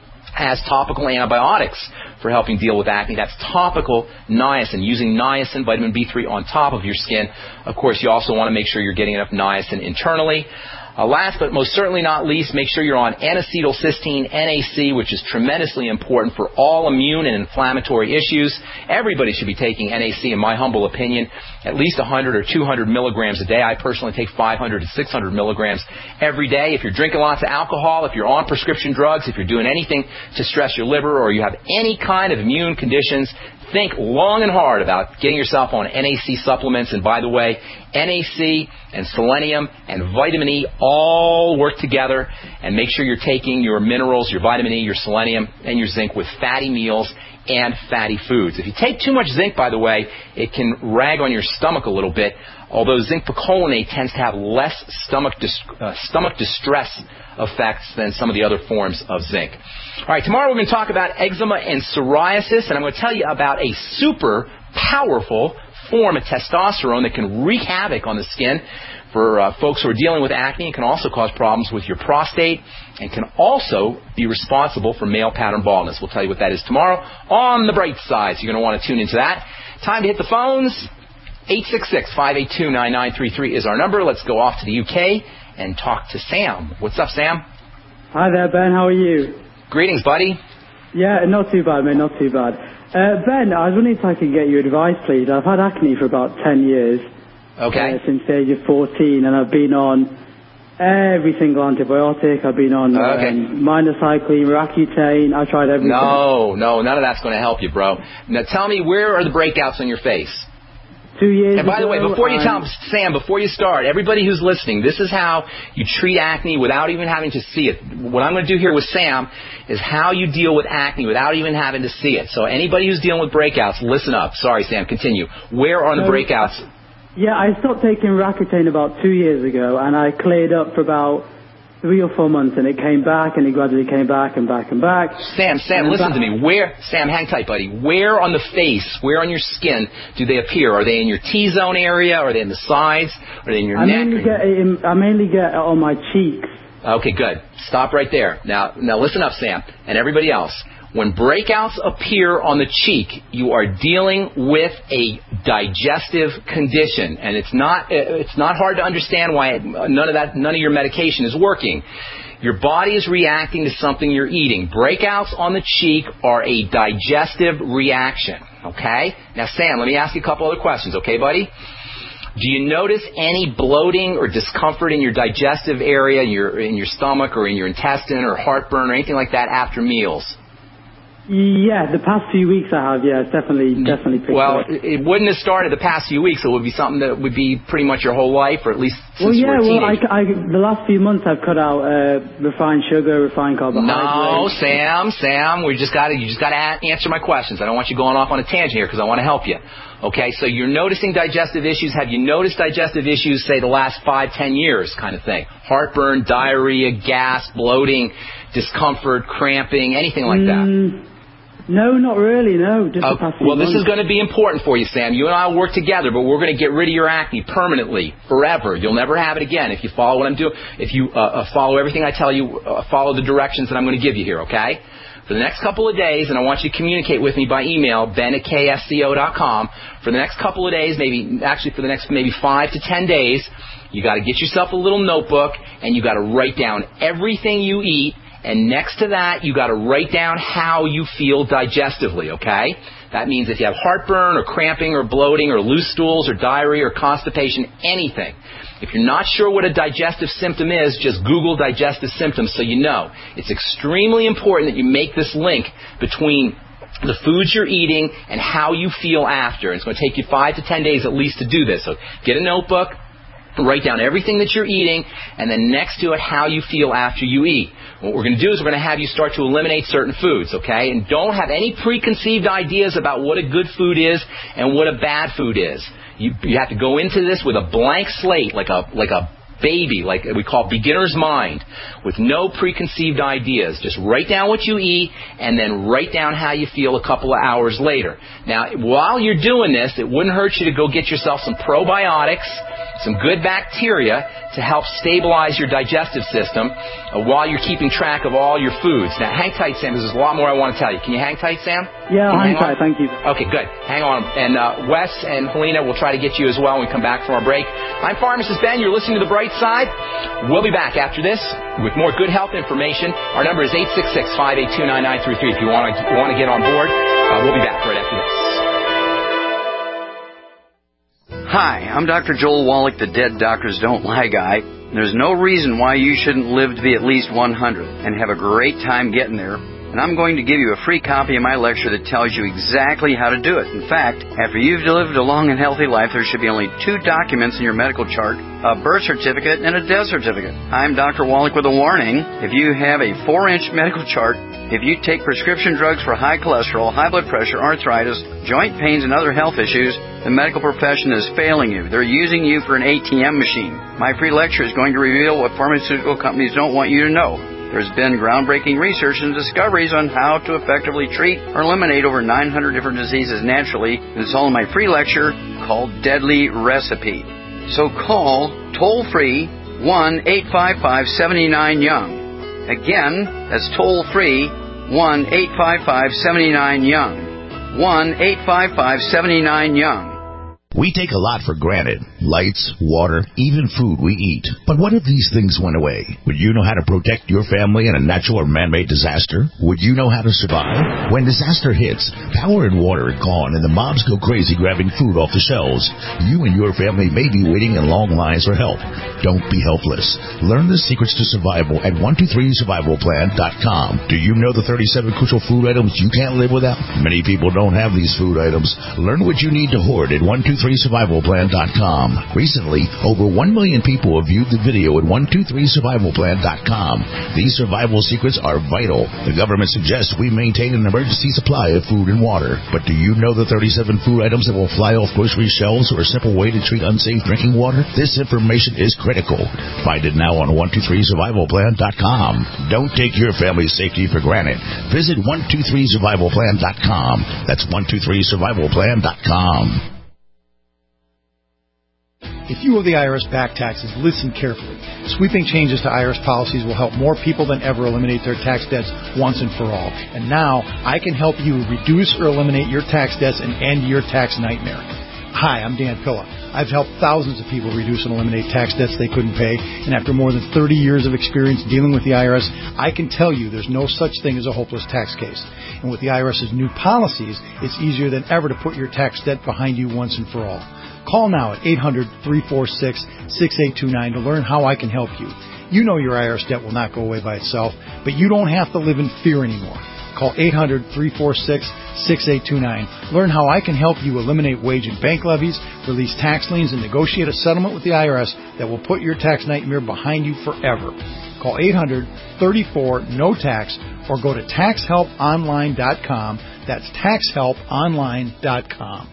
as topical antibiotics for helping deal with acne. That's topical niacin, using niacin, vitamin B three on top of your skin. Of course, you also want to make sure you're getting enough niacin internally. Uh, last but most certainly not least, make sure you're on N-acetylcysteine, N A C, which is tremendously important for all immune and inflammatory issues. Everybody should be taking N A C, in my humble opinion, at least one hundred or two hundred milligrams a day. I personally take five hundred to six hundred milligrams every day. If you're drinking lots of alcohol, if you're on prescription drugs, if you're doing anything to stress your liver, or you have any kind of immune conditions, think long and hard about getting yourself on N A C supplements. And by the way, N A C and selenium and vitamin E all work together. And make sure you're taking your minerals, your vitamin E, your selenium, and your zinc with fatty meals and fatty foods. If you take too much zinc, by the way, it can rag on your stomach a little bit, although zinc picolinate tends to have less stomach dis- uh, stomach distress effects than some of the other forms of zinc. All right, tomorrow we're going to talk about eczema and psoriasis, and I'm going to tell you about a super powerful form of testosterone that can wreak havoc on the skin for uh, folks who are dealing with acne. It can also cause problems with your prostate and can also be responsible for male pattern baldness. We'll tell you what that is tomorrow on The Bright Side, so you're going to want to tune into that. Time to hit the phones. eight six six, five eight two, nine nine three three is our number. Let's go off to the U K and talk to Sam. What's up, Sam? Hi there, Ben. How are you? Greetings, buddy. Yeah, not too bad, mate. Not too bad. Uh, Ben, I was wondering if I could get your advice, please. I've had acne for about ten years. Okay. Uh, since the age of fourteen, and I've been on every single antibiotic. I've been on okay. um, minocycline, Roaccutane. I tried everything. No, no, none of that's going to help you, bro. Now tell me, where are the breakouts on your face? Two years And by ago, the way, before you tell um, Sam, before you start, everybody who's listening, this is how you treat acne without even having to see it. What I'm going to do here with Sam is how you deal with acne without even having to see it. So anybody who's dealing with breakouts, listen up. Sorry, Sam, continue. Where are the so, breakouts? Yeah, I stopped taking Roaccutane about two years ago, and I cleared up for about three or four months, and it came back, and it gradually came back and back and back. Sam, Sam, listen to me. Where, Sam, hang tight, buddy. Where on the face, where on your skin do they appear? Are they in your T-zone area? Are they in the sides? Are they in your I neck? Mainly get it in, I mainly get it on my cheeks. Okay, good. Stop right there. Now, now listen up, Sam, and everybody else. When breakouts appear on the cheek, you are dealing with a digestive condition, and it's not it's not hard to understand why none of that none of your medication is working. Your body is reacting to something you're eating. Breakouts on the cheek are a digestive reaction. Okay? Now, Sam, let me ask you a couple other questions. Okay, buddy? Do you notice any bloating or discomfort in your digestive area, in your, in your stomach or in your intestine or heartburn or anything like that after meals? Yeah, the past few weeks I have, yeah, it's definitely, definitely picked well, up. Well, it wouldn't have started the past few weeks. It would be something that would be pretty much your whole life, or at least since well, yeah, you were a teenager. Well, I, I, the last few months I've cut out uh, refined sugar, refined carbohydrates. No, Sam, Sam, we just got to, you just got to answer my questions. I don't want you going off on a tangent here because I want to help you. Okay, so you're noticing digestive issues. Have you noticed digestive issues, say, the last five, ten years kind of thing? Heartburn, diarrhea, gas, bloating, discomfort, cramping, anything like that? Mm. No, not really, no. Just uh, the past few well, this months. is going to be important for you, Sam. You and I will work together, but we're going to get rid of your acne permanently, forever. You'll never have it again if you follow what I'm doing. If you uh, uh, follow everything I tell you, uh, follow the directions that I'm going to give you here, okay? For the next couple of days, and I want you to communicate with me by email, ben at k s c o dot com. For the next couple of days, maybe actually for the next maybe five to ten days, you got to get yourself a little notebook, and you got to write down everything you eat. And next to that, you got to write down how you feel digestively, okay? That means if you have heartburn or cramping or bloating or loose stools or diarrhea or constipation, anything. If you're not sure what a digestive symptom is, just Google digestive symptoms so you know. It's extremely important that you make this link between the foods you're eating and how you feel after. And it's going to take you five to ten days at least to do this. So get a notebook, write down everything that you're eating, and then next to it, how you feel after you eat. What we're going to do is we're going to have you start to eliminate certain foods, okay? And don't have any preconceived ideas about what a good food is and what a bad food is. You, you have to go into this with a blank slate, like a like a baby, like we call beginner's mind, with no preconceived ideas. Just write down what you eat and then write down how you feel a couple of hours later. Now, while you're doing this, it wouldn't hurt you to go get yourself some probiotics, some good bacteria to help stabilize your digestive system uh, while you're keeping track of all your foods. Now, hang tight, Sam, because there's a lot more I want to tell you. Can you hang tight, Sam? Yeah, I'll hang, hang tight. Thank you. Okay, good. Hang on. And uh, Wes and Helena will try to get you as well when we come back from our break. I'm Pharmacist Ben. You're listening to The Bright Side. We'll be back after this with more good health information. Our number is eight six six, five eight two, nine nine three three if you want to, want to get on board. Uh, we'll be back right after this. Hi, I'm Doctor Joel Wallach, the Dead Doctors Don't Lie guy. There's no reason why you shouldn't live to be at least one hundred and have a great time getting there. And I'm going to give you a free copy of my lecture that tells you exactly how to do it. In fact, after you've lived a long and healthy life, there should be only two documents in your medical chart, a birth certificate and a death certificate. I'm Doctor Wallach with a warning. If you have a four-inch medical chart, if you take prescription drugs for high cholesterol, high blood pressure, arthritis, joint pains, and other health issues, the medical profession is failing you. They're using you for an A T M machine. My free lecture is going to reveal what pharmaceutical companies don't want you to know. There's been groundbreaking research and discoveries on how to effectively treat or eliminate over nine hundred different diseases naturally. It's all in my free lecture called Deadly Recipe. So call toll-free one eight five five, seven nine, young. Again, that's toll-free one eight five five, seven nine, young. one eight five five, seven nine, young. We take a lot for granted. Lights, water, even food we eat. But what if these things went away? Would you know how to protect your family in a natural or man-made disaster? Would you know how to survive? When disaster hits, power and water are gone and the mobs go crazy grabbing food off the shelves. You and your family may be waiting in long lines for help. Don't be helpless. Learn the secrets to survival at one two three survival plan dot com. Do you know the thirty-seven crucial food items you can't live without? Many people don't have these food items. Learn what you need to hoard at one two three survival plan dot com. Recently, over one million people have viewed the video at one two three survival plan dot com. These survival secrets are vital. The government suggests we maintain an emergency supply of food and water. But do you know the thirty-seven food items that will fly off grocery shelves or a simple way to treat unsafe drinking water? This information is critical. Find it now on one two three survival plan dot com. Don't take your family's safety for granted. Visit one two three survival plan dot com. That's one two three survival plan dot com. If you owe the I R S back taxes, listen carefully. Sweeping changes to I R S policies will help more people than ever eliminate their tax debts once and for all. And now, I can help you reduce or eliminate your tax debts and end your tax nightmare. Hi, I'm Dan Pilla. I've helped thousands of people reduce and eliminate tax debts they couldn't pay, and after more than thirty years of experience dealing with the I R S, I can tell you there's no such thing as a hopeless tax case. And with the IRS's new policies, it's easier than ever to put your tax debt behind you once and for all. Call now at eight hundred, three four six, six eight two nine to learn how I can help you. You know your I R S debt will not go away by itself, but you don't have to live in fear anymore. Call eight hundred, three four six, six eight two nine. Learn how I can help you eliminate wage and bank levies, release tax liens, and negotiate a settlement with the I R S that will put your tax nightmare behind you forever. Call eight hundred, three four, N O tax or go to tax help online dot com. That's tax help online dot com.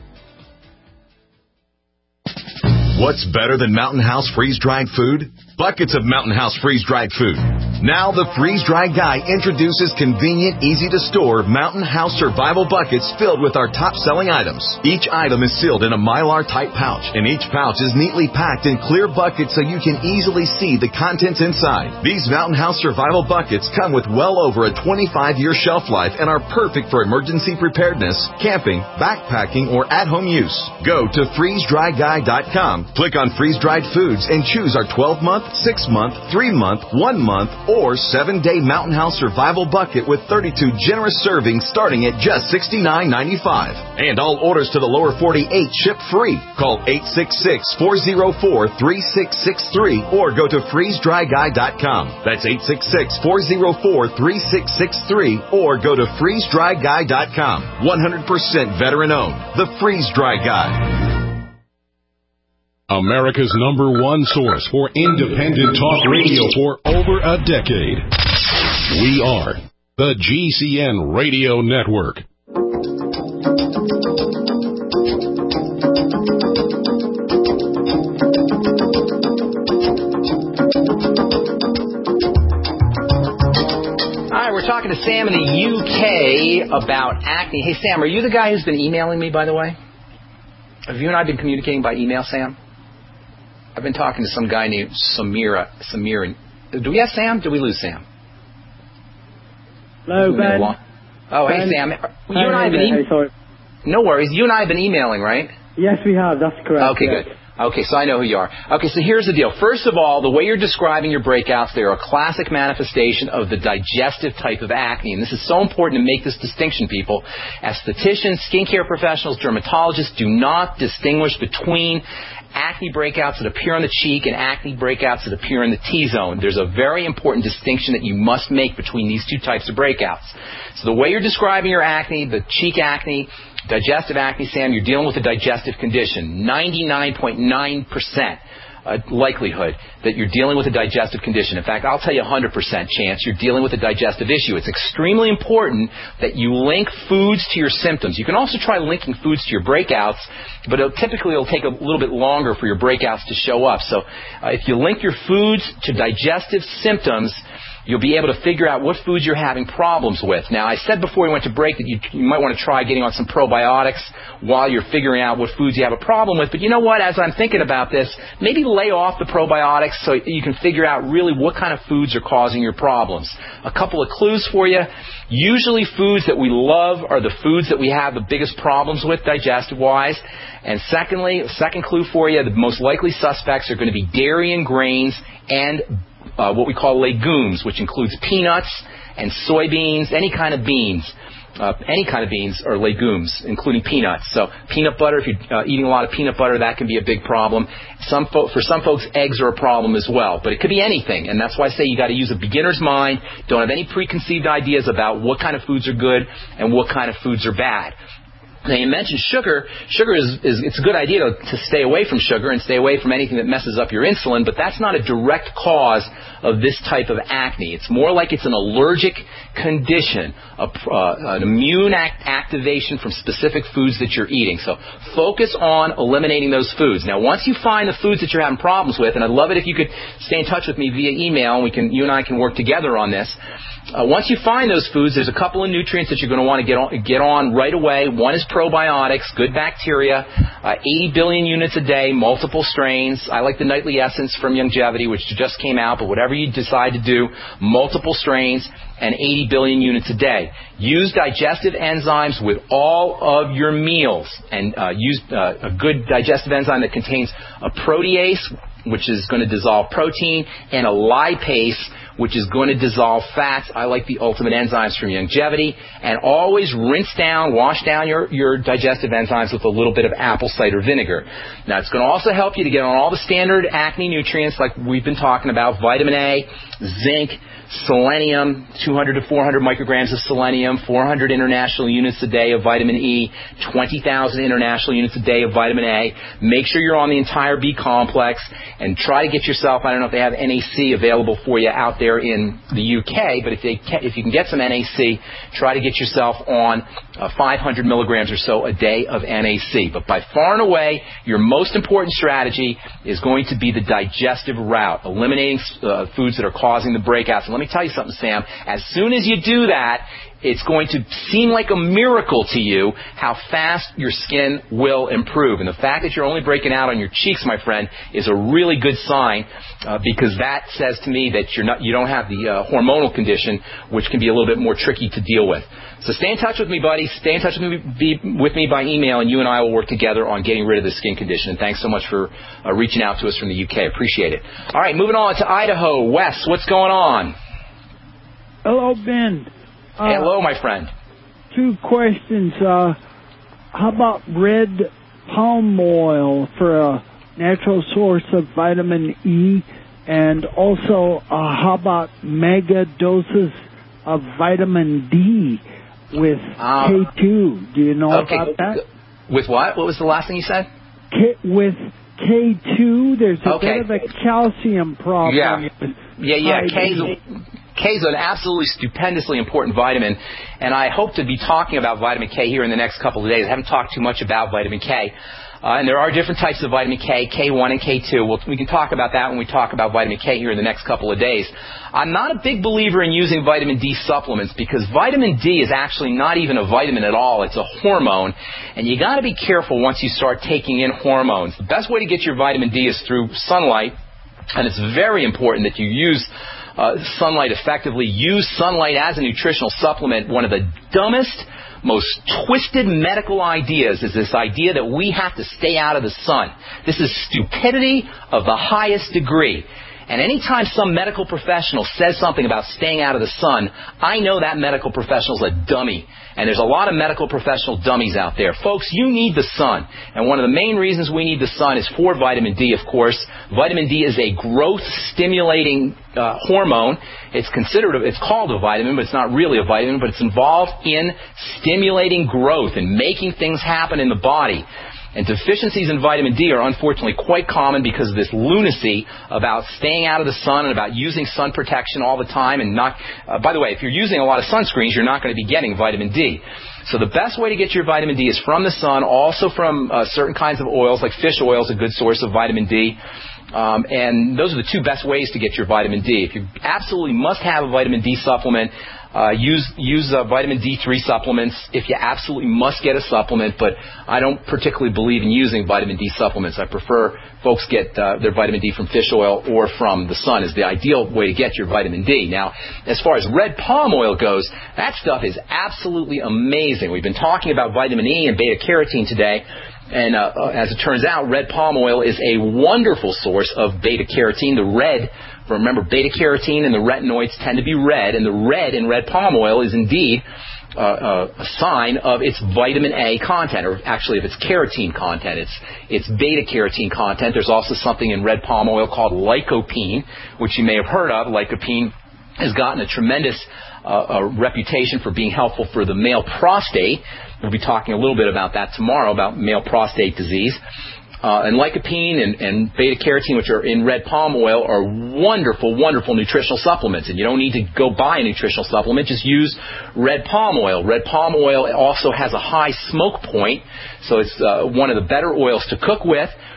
What's better than Mountain House freeze-dried food? Buckets of Mountain House freeze-dried food. Now the freeze-dried guy introduces convenient, easy-to-store Mountain House survival buckets filled with our top-selling items. Each item is sealed in a Mylar-type pouch, and each pouch is neatly packed in clear buckets so you can easily see the contents inside. These Mountain House survival buckets come with well over a twenty-five year shelf life and are perfect for emergency preparedness, camping, backpacking, or at-home use. Go to freeze dry guy dot com, click on freeze-dried foods, and choose our twelve month, six month, three month, one month, or seven day Mountain House survival bucket with thirty-two generous servings starting at just sixty-nine ninety-five. And all orders to the lower forty-eight ship free. Call eight six six, four oh four, three six six three or go to freeze dry guy dot com. That's eight six six, four oh four, three six six three or go to freeze dry guy dot com. one hundred percent veteran owned. The Freeze Dry Guy. America's number one source for independent talk radio for over a decade. We are the G C N Radio Network. All right, we're talking to Sam in the U K about acne. Hey, Sam, are you the guy who's been emailing me, by the way? Have you and I been communicating by email, Sam? I've been talking to some guy named Samira. Samira. Do we have Sam? Did we lose Sam? Hello, Ben. Oh, Ben. hey, Sam. You and I have been e- hey, sorry. No worries. You and I have been emailing, right? Yes, we have. That's correct. Okay, yes. good. Okay, so I know who you are. Okay, so here's the deal. First of all, the way you're describing your breakouts, they are a classic manifestation of the digestive type of acne. And this is so important to make this distinction, people. Estheticians, skincare professionals, dermatologists do not distinguish between acne breakouts that appear on the cheek and acne breakouts that appear in the T-zone. There's a very important distinction that you must make between these two types of breakouts. So the way you're describing your acne, the cheek acne, digestive acne, Sam, you're dealing with a digestive condition. ninety-nine point nine percent uh, likelihood that you're dealing with a digestive condition. In fact, I'll tell you one hundred percent chance you're dealing with a digestive issue. It's extremely important that you link foods to your symptoms. You can also try linking foods to your breakouts, but it'll, typically it'll take a little bit longer for your breakouts to show up. So uh, if you link your foods to digestive symptoms, you'll be able to figure out what foods you're having problems with. Now, I said before we went to break that you, you might want to try getting on some probiotics while you're figuring out what foods you have a problem with. But you know what? As I'm thinking about this, maybe lay off the probiotics so you can figure out really what kind of foods are causing your problems. A couple of clues for you. Usually foods that we love are the foods that we have the biggest problems with digestive-wise. And secondly, second clue for you, the most likely suspects are going to be dairy and grains and Uh, what we call legumes, which includes peanuts and soybeans, any kind of beans. Uh, any kind of beans or legumes, including peanuts. So peanut butter, if you're uh, eating a lot of peanut butter, that can be a big problem. Some fo- for some folks, eggs are a problem as well. But it could be anything, and that's why I say you got to use a beginner's mind. Don't have any preconceived ideas about what kind of foods are good and what kind of foods are bad. Now, you mentioned sugar. Sugar is, is it's a good idea to, to stay away from sugar and stay away from anything that messes up your insulin, but that's not a direct cause of this type of acne. It's more like it's an allergic condition, a, uh, an immune act activation from specific foods that you're eating. So focus on eliminating those foods. Now, once you find the foods that you're having problems with, and I'd love it if you could stay in touch with me via email, and we can, you and I can work together on this. Uh, once you find those foods, there's a couple of nutrients that you're going to want to get on, get on right away. One is probiotics, good bacteria, uh, eighty billion units a day, multiple strains. I like the Nightly Essence from Longevity, which just came out, but whatever you decide to do, multiple strains. eighty billion units a day. Use digestive enzymes with all of your meals, and uh, use uh, a good digestive enzyme that contains a protease, which is going to dissolve protein, and a lipase, which is going to dissolve fats. I like the Ultimate Enzymes from Youngevity. And always rinse down, wash down your, your digestive enzymes with a little bit of apple cider vinegar. Now, it's going to also help you to get on all the standard acne nutrients like we've been talking about: vitamin A, zinc, selenium, two hundred to four hundred micrograms of selenium, four hundred international units a day of vitamin E, twenty thousand international units a day of vitamin A. Make sure you're on the entire B complex, and try to get yourself, I don't know if they have N A C available for you out there in the U K, but if they can, if you can get some N A C, try to get yourself on uh, five hundred milligrams or so a day of N A C. But by far and away, your most important strategy is going to be the digestive route, eliminating uh, foods that are causing the breakouts. And let me tell you something, Sam. As soon as you do that, it's going to seem like a miracle to you how fast your skin will improve. And the fact that you're only breaking out on your cheeks, my friend, is a really good sign, uh, because that says to me that you're not, you don't have the uh, hormonal condition, which can be a little bit more tricky to deal with. So stay in touch with me, buddy. Stay in touch with me, be, with me by email, and you and I will work together on getting rid of the skin condition. And thanks so much for uh, reaching out to us from the U K. Appreciate it. All right, moving on to Idaho. Wes, what's going on? Hello, Ben. Uh, Hello, my friend. Two questions. Uh, how about red palm oil for a natural source of vitamin E? And also, uh, how about mega doses of vitamin D with um, K two? Do you know okay. about that? With what? What was the last thing you said? K- with K two, there's a okay. bit of a calcium problem. Yeah, yeah, yeah. K's K is an absolutely stupendously important vitamin, and I hope to be talking about vitamin K here in the next couple of days. I haven't talked too much about vitamin K, uh, and there are different types of vitamin K, K one and K two. We'll, we can talk about that when we talk about vitamin K here in the next couple of days. I'm not a big believer in using vitamin D supplements because vitamin D is actually not even a vitamin at all. It's a hormone, and you got to be careful once you start taking in hormones. The best way to get your vitamin D is through sunlight, and it's very important that you use Uh, sunlight effectively. Use sunlight as a nutritional supplement. One of the dumbest, most twisted medical ideas is this idea that we have to stay out of the sun. This is stupidity of the highest degree. And anytime some medical professional says something about staying out of the sun, I know that medical professional's a dummy. And there's a lot of medical professional dummies out there. Folks, you need the sun. And one of the main reasons we need the sun is for vitamin D, of course. Vitamin D is a growth-stimulating uh, hormone. It's considered, it's called a vitamin, but it's not really a vitamin, but it's involved in stimulating growth and making things happen in the body. And deficiencies in vitamin D are unfortunately quite common because of this lunacy about staying out of the sun and about using sun protection all the time. And not, uh, by the way, if you're using a lot of sunscreens, you're not going to be getting vitamin D. So the best way to get your vitamin D is from the sun, also from uh, certain kinds of oils, like fish oil is a good source of vitamin D. Um, and those are the two best ways to get your vitamin D. If you absolutely must have a vitamin D supplement, Uh, use use uh, vitamin D three supplements if you absolutely must get a supplement, but I don't particularly believe in using vitamin D supplements. I prefer folks get uh, their vitamin D from fish oil or from the sun is the ideal way to get your vitamin D. Now, as far as red palm oil goes, that stuff is absolutely amazing. We've been talking about vitamin E and beta-carotene today. And uh, as it turns out, red palm oil is a wonderful source of beta-carotene. The red, remember, beta-carotene and the retinoids tend to be red, and the red in red palm oil is indeed uh, uh, a sign of its vitamin A content, or actually of its carotene content. It's, it's beta-carotene content. There's also something in red palm oil called lycopene, which you may have heard of. Lycopene has gotten a tremendous uh, a reputation for being helpful for the male prostate. We'll be talking a little bit about that tomorrow, about male prostate disease. Uh, and lycopene and, and beta-carotene, which are in red palm oil, are wonderful, wonderful nutritional supplements. And you don't need to go buy a nutritional supplement. Just use red palm oil. Red palm oil also has a high smoke point, so it's uh, one of the better oils to cook with.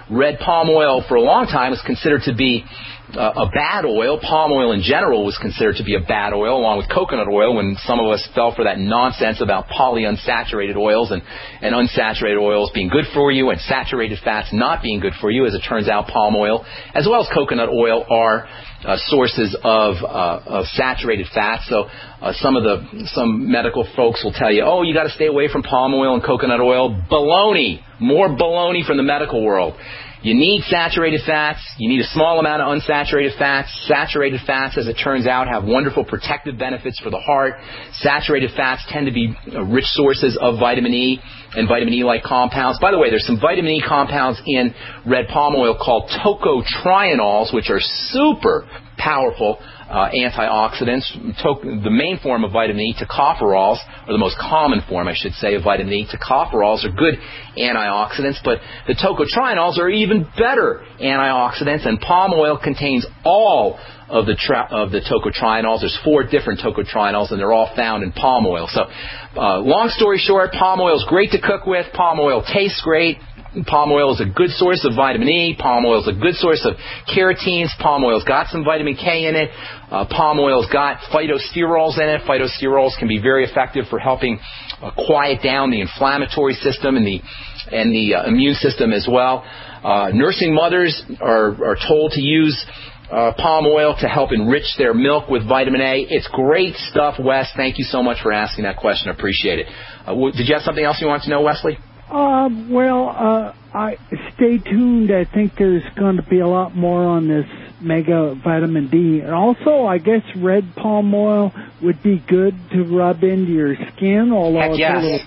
red palm oil for a long time was considered to be Uh, a bad oil. Palm oil in general was considered to be a bad oil, along with coconut oil, when some of us fell for that nonsense about polyunsaturated oils and, and unsaturated oils being good for you and saturated fats not being good for you. As it turns out, palm oil as well as coconut oil are uh, sources of, uh, of saturated fats. So uh, some of the some medical folks will tell you, oh, you got to stay away from palm oil and coconut oil. Baloney. More baloney from the medical world. You need saturated fats. You need a small amount of unsaturated fats. Saturated fats, as it turns out, have wonderful protective benefits for the heart. Saturated fats tend to be rich sources of vitamin E and vitamin E-like compounds. By the way, there's some vitamin E compounds in red palm oil called tocotrienols, which are super powerful uh, antioxidants. To- the main form of vitamin E, tocopherols, or the most common form, I should say, of vitamin E, tocopherols are good antioxidants, but the tocotrienols are even better antioxidants, and palm oil contains all of the tra- of the tocotrienols. There's four different tocotrienols, and they're all found in palm oil. So, uh, long story short, palm oil is great to cook with. Palm oil tastes great. Palm oil is a good source of vitamin E. Palm oil is a good source of carotenes. Palm oil's got some vitamin K in it. Uh, palm oil's got phytosterols in it. Phytosterols can be very effective for helping uh, quiet down the inflammatory system and the and the uh, immune system as well. Uh, nursing mothers are, are told to use uh, palm oil to help enrich their milk with vitamin A. It's great stuff, Wes. Thank you so much for asking that question. I appreciate it. Uh, w- did you have something else you wanted to know, Wesley? Uh, well, uh, I stay tuned. I think there's going to be a lot more on this mega vitamin D. And also, I guess red palm oil would be good to rub into your skin, although Heck it's yes. a little...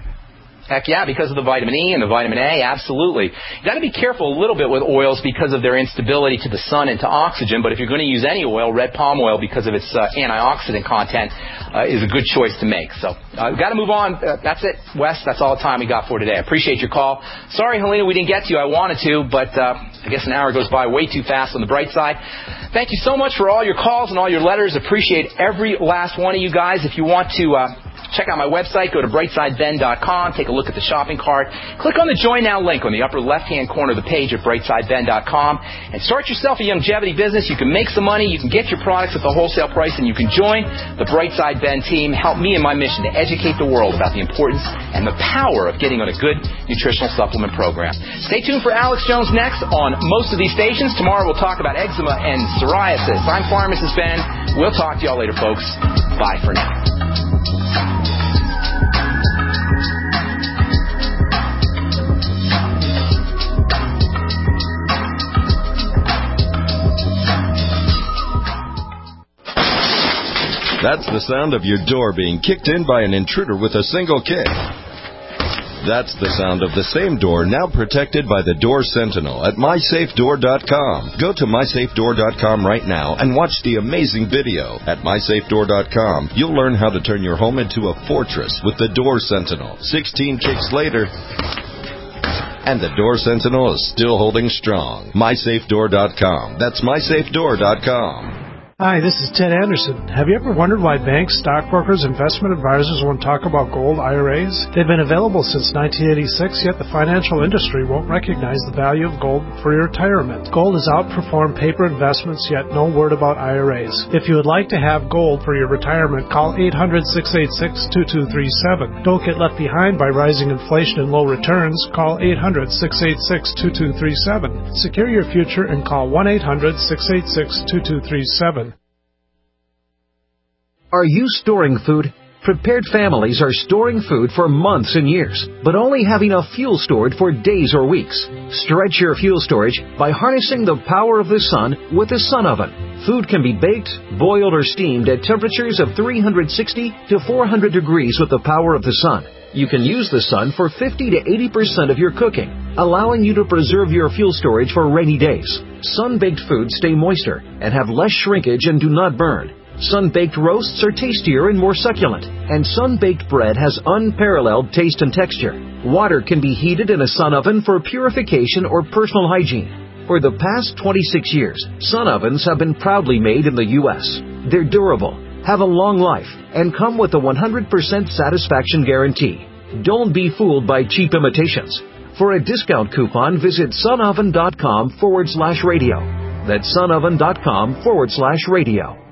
Heck yeah, because of the vitamin E and the vitamin A, absolutely. You got to be careful a little bit with oils because of their instability to the sun and to oxygen, but if you're going to use any oil, red palm oil, because of its uh, antioxidant content, uh, is a good choice to make. So, uh, got to move on. Uh, that's it, Wes. That's all the time we got for today. I appreciate your call. Sorry, Helena, we didn't get to you. I wanted to, but uh, I guess an hour goes by way too fast on the bright side. Thank you so much for all your calls and all your letters. Appreciate every last one of you guys. If you want to uh, check out my website, go to brightside ben dot com. Take a look at the shopping cart. Click on the Join Now link on the upper left-hand corner of the page at brightside ben dot com and start yourself a longevity business. You can make some money, you can get your products at the wholesale price, and you can join the Brightside Ben team. Help me in my mission to educate the world about the importance and the power of getting on a good nutritional supplement program. Stay tuned for Alex Jones next on most of these stations. Tomorrow we'll talk about eczema and psoriasis. I'm Pharmacist Ben. We'll talk to y'all later, folks. Bye for now. That's the sound of your door being kicked in by an intruder with a single kick. That's the sound of the same door now protected by the Door Sentinel at my safe door dot com. Go to my safe door dot com right now and watch the amazing video. At my safe door dot com, you'll learn how to turn your home into a fortress with the Door Sentinel. sixteen kicks later, and the Door Sentinel is still holding strong. my safe door dot com. That's my safe door dot com. Hi, this is Ted Anderson. Have you ever wondered why banks, stockbrokers, investment advisors won't talk about gold I R As? They've been available since nineteen eighty-six, yet the financial industry won't recognize the value of gold for your retirement. Gold has outperformed paper investments, yet no word about I R As. If you would like to have gold for your retirement, call eight hundred, six eight six, two two three seven. Don't get left behind by rising inflation and low returns. Call eight hundred, six eight six, two two three seven. Secure your future and call one eight hundred, six eight six, two two three seven. Are you storing food? Prepared families are storing food for months and years, but only have enough fuel stored for days or weeks. Stretch your fuel storage by harnessing the power of the sun with a sun oven. Food can be baked, boiled, or steamed at temperatures of three hundred sixty to four hundred degrees with the power of the sun. You can use the sun for fifty to eighty percent of your cooking, allowing you to preserve your fuel storage for rainy days. Sun-baked foods stay moister and have less shrinkage and do not burn. Sun-baked roasts are tastier and more succulent, and sun-baked bread has unparalleled taste and texture. Water can be heated in a sun oven for purification or personal hygiene. For the past twenty-six years, sun ovens have been proudly made in the U S They're durable, have a long life, and come with a one hundred percent satisfaction guarantee. Don't be fooled by cheap imitations. For a discount coupon, visit sunoven.com forward slash radio. That's sunoven.com forward slash radio.